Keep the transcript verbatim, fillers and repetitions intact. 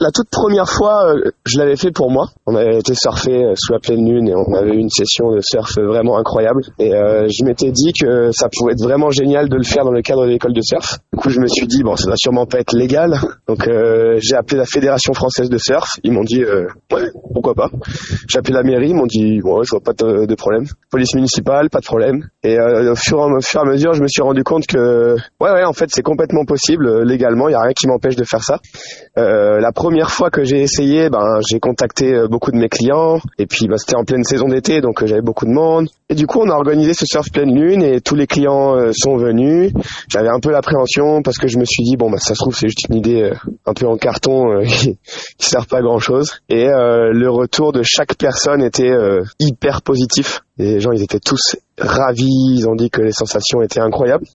la toute première fois, euh, je l'avais fait pour moi. On avait été surfer euh, sous la pleine lune et on avait eu une session de surf vraiment incroyable. Et euh, je m'étais dit que ça pouvait être vraiment génial de le faire dans le cadre de l'école de surf. Du coup, je me suis dit, bon, ça va sûrement pas être légal. Donc, euh, j'ai appelé la Fédération française de surf. Ils m'ont dit, euh, ouais, pourquoi pas. J'ai appelé la mairie, ils m'ont dit, bon, je vois pas de, de problème. Police municipale, pas de problème. Et euh, au, fur, au fur et à mesure, je me suis rendu compte que, ouais, ouais, en fait, c'est complètement possible. Légalement, il y a rien qui m'empêche de faire ça. Euh, la première fois que j'ai essayé, ben, j'ai contacté beaucoup de mes clients. Et puis, ben, c'était en pleine saison d'été, donc euh, j'avais beaucoup de monde. Et du coup, on a organisé ce surf pleine lune et tous les clients euh, sont venus. J'avais un peu l'appréhension parce que je me suis dit, bon, bah, ça se trouve, c'est juste une idée euh, un peu en carton euh, qui, qui sert pas à grand chose. Et euh, le retour de chaque personne était euh, hyper positif. Les gens, ils étaient tous ravis, ils ont dit que les sensations étaient incroyables.